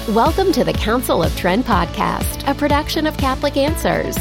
Welcome to the Council of Trent podcast, a production of Catholic Answers.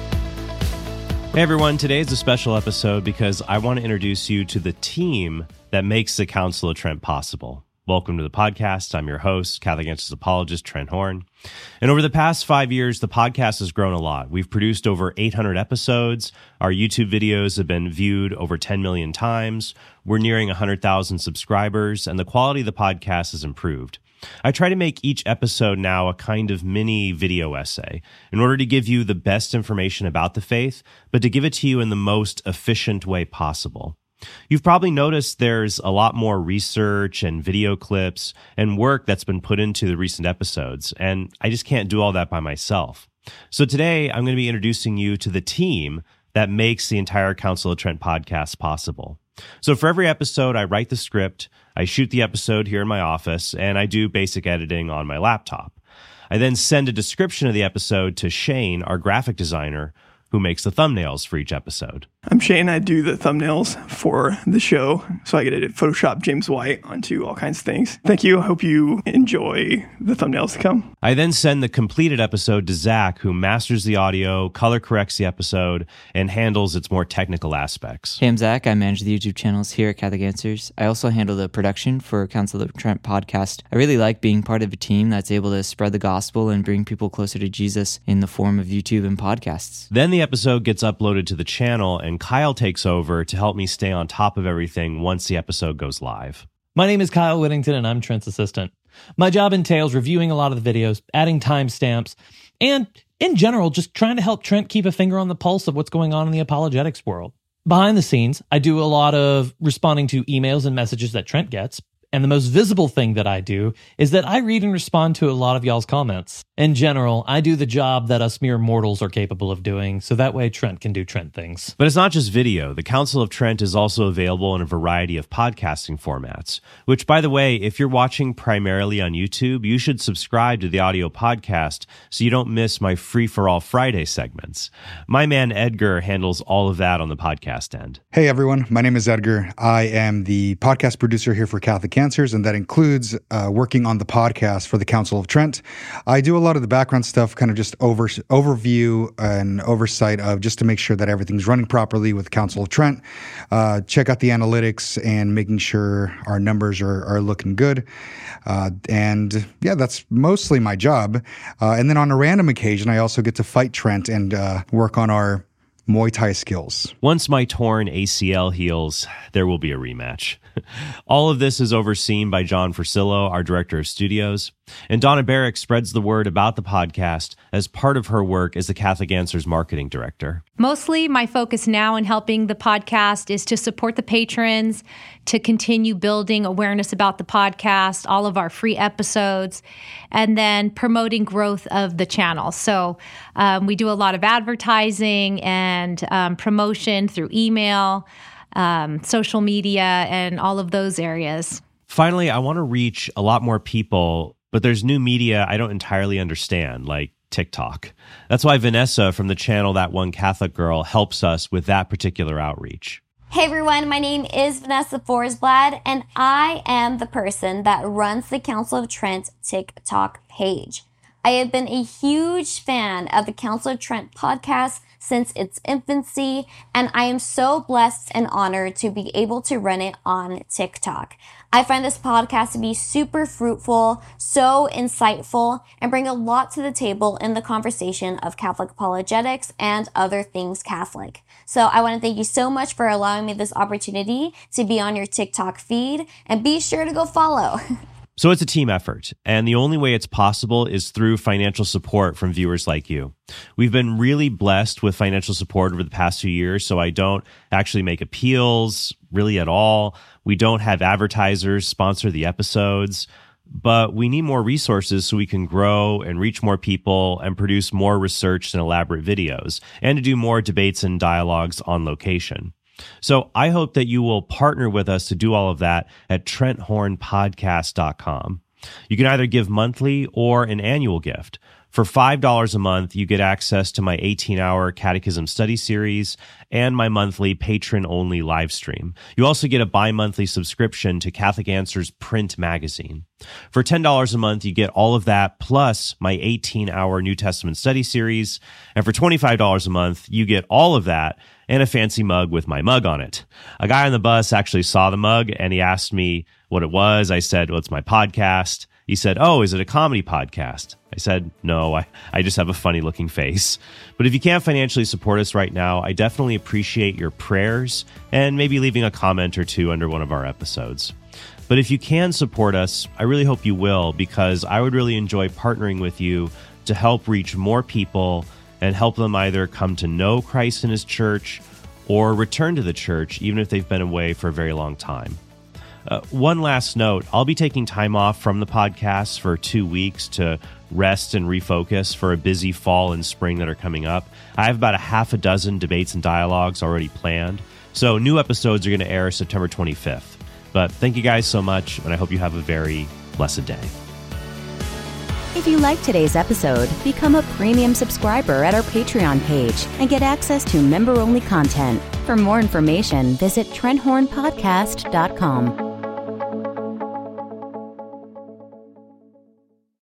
Hey everyone, today is a special episode because I want to introduce you to the team that makes the Council of Trent possible. Welcome to the podcast. I'm your host, Catholic Answers apologist Trent Horn. And over the past 5 years, the podcast has grown a lot. We've produced over 800 episodes. Our YouTube videos have been viewed over 10 million times. We're nearing 100,000 subscribers, and the quality of the podcast has improved. I try to make each episode now a kind of mini video essay in order to give you the best information about the faith, but to give it to you in the most efficient way possible. You've probably noticed there's a lot more research and video clips and work that's been put into the recent episodes, and I just can't do all that by myself. So today, I'm going to be introducing you to the team that makes the entire Council of Trent podcast possible. So for every episode, I write the script, I shoot the episode here in my office, and I do basic editing on my laptop. I then send a description of the episode to Shane, our graphic designer, who makes the thumbnails for each episode. I'm Shane. I do the thumbnails for the show, so I get to Photoshop James White onto all kinds of things. Thank you. I hope you enjoy the thumbnails to come. I then send the completed episode to Zach, who masters the audio, color corrects the episode, and handles its more technical aspects. Hey, I'm Zach. I manage the YouTube channels here at Catholic Answers. I also handle the production for Council of Trent podcast. I really like being part of a team that's able to spread the gospel and bring people closer to Jesus in the form of YouTube and podcasts. Then the episode gets uploaded to the channel, and Kyle takes over to help me stay on top of everything once the episode goes live. My name is Kyle Whittington, and I'm Trent's assistant. My job entails reviewing a lot of the videos, adding timestamps, and, in general, just trying to help Trent keep a finger on the pulse of what's going on in the apologetics world. Behind the scenes, I do a lot of responding to emails and messages that Trent gets, and the most visible thing that I do is that I read and respond to a lot of y'all's comments. In general, I do the job that us mere mortals are capable of doing, so that way Trent can do Trent things. But it's not just video. The Council of Trent is also available in a variety of podcasting formats, which, by the way, if you're watching primarily on YouTube, you should subscribe to the audio podcast so you don't miss my Free-for-All Friday segments. My man Edgar handles all of that on the podcast end. Hey everyone, my name is Edgar. I am the podcast producer here for Catholic Answers, and that includes working on the podcast for the Council of Trent. I do a lot of the background stuff, kind of just overview and oversight of just to make sure that everything's running properly with the Council of Trent. Check out the analytics and making sure our numbers are looking good. And yeah, that's mostly my job. And then on a random occasion, I also get to fight Trent and work on our Muay Thai skills. Once my torn ACL heals, there will be a rematch. All of this is overseen by John Forcillo, our director of studios, and Donna Barrick spreads the word about the podcast as part of her work as the Catholic Answers marketing director. Mostly my focus now in helping the podcast is to support the patrons, to continue building awareness about the podcast, all of our free episodes, and then promoting growth of the channel. So we do a lot of advertising and promotion through email, social media, and all of those areas. Finally, I want to reach a lot more people, but there's new media I don't entirely understand, like TikTok. That's why Vanessa from the channel That One Catholic Girl helps us with that particular outreach. Hey everyone, my name is Vanessa Forsblad, and I am the person that runs the Council of Trent TikTok page. I have been a huge fan of the Council of Trent podcast since its infancy, and I am so blessed and honored to be able to run it on TikTok. I find this podcast to be super fruitful, so insightful, and bring a lot to the table in the conversation of Catholic apologetics and other things Catholic. So I want to thank you so much for allowing me this opportunity to be on your TikTok feed, and be sure to go follow. So it's a team effort, and the only way it's possible is through financial support from viewers like you. We've been really blessed with financial support over the past few years, so I don't actually make appeals really at all. We don't have advertisers sponsor the episodes, but we need more resources so we can grow and reach more people and produce more researched and elaborate videos, and to do more debates and dialogues on location. So I hope that you will partner with us to do all of that at TrentHornPodcast.com. You can either give monthly or an annual gift. For $5 a month, you get access to my 18-hour catechism study series and my monthly patron-only live stream. You also get a bi-monthly subscription to Catholic Answers print magazine. For $10 a month, you get all of that plus my 18-hour New Testament study series. And for $25 a month, you get all of that and a fancy mug with my mug on it. A guy on the bus actually saw the mug and he asked me what it was. I said, well, it's my podcast. He said, oh, is it a comedy podcast? I said, no, I just have a funny looking face. But if you can't financially support us right now, I definitely appreciate your prayers and maybe leaving a comment or two under one of our episodes. But if you can support us, I really hope you will, because I would really enjoy partnering with you to help reach more people and help them either come to know Christ in his church or return to the church, even if they've been away for a very long time. One last note, I'll be taking time off from the podcast for 2 weeks to rest and refocus for a busy fall and spring that are coming up. I have about a half a dozen debates and dialogues already planned, so new episodes are going to air September 25th. But thank you guys so much, and I hope you have a very blessed day. If you like today's episode, become a premium subscriber at our Patreon page and get access to member-only content. For more information, visit TrentHornPodcast.com.